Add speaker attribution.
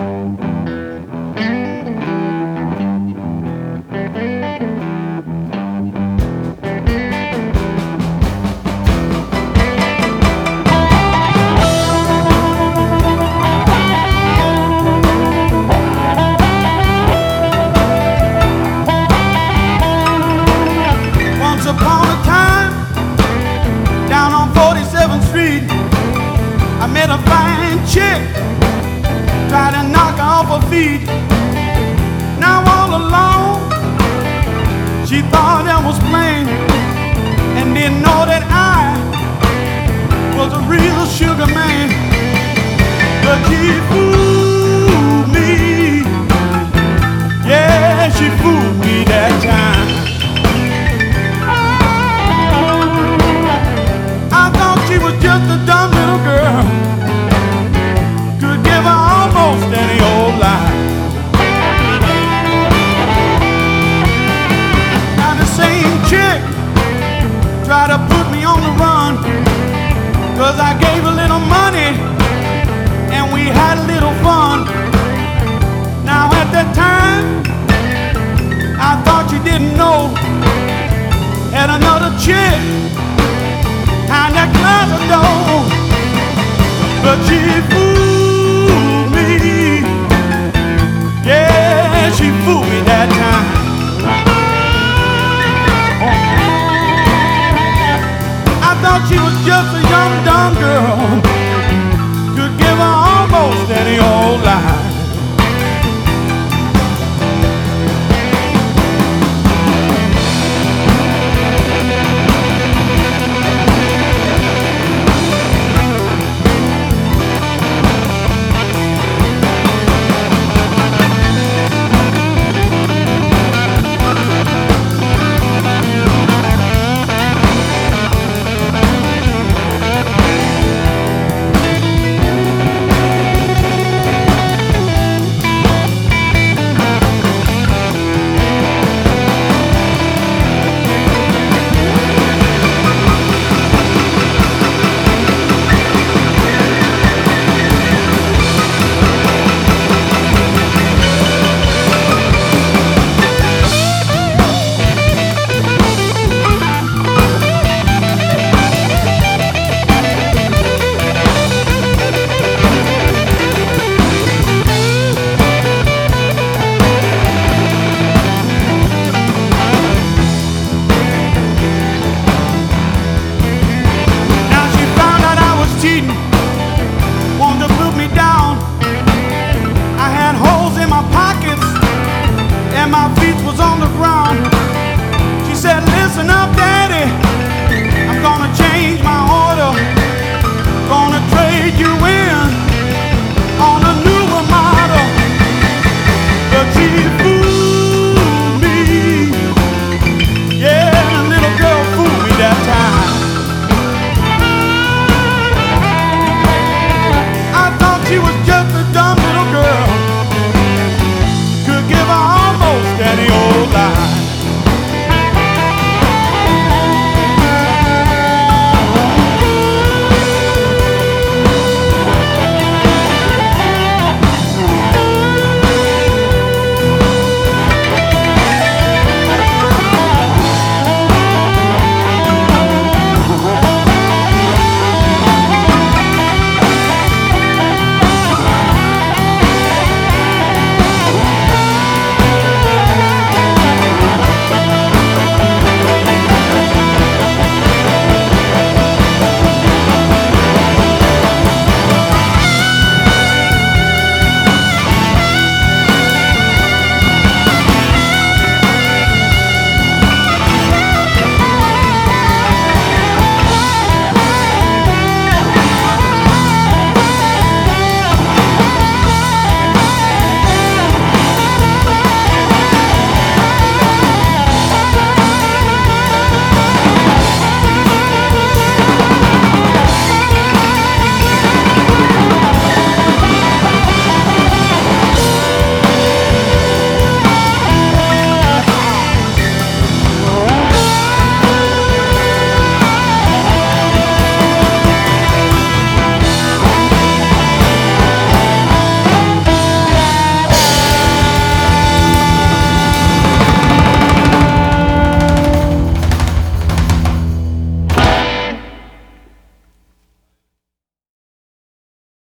Speaker 1: I met a fine chick, tried to knock her off her feet. Now all alone, she thought that was plain, and didn't know that I was a real sugar man. But she fooled me, yeah, she fooled me that time. I thought she was just a dumb little girl, could give her almost any old lie. Now the same chick tried to put me on the run, 'cause I gave a little money and we had a little fun. Now at that time, I thought you didn't know, had another chick behind that closet door, but she fooled me, yeah, she fooled me that time. I thought she was just a young dumb girl, could give her almost any old lie. Wanted to put me down. I had holes in my pockets and my feet was on the ground. She said, listen up, Dad.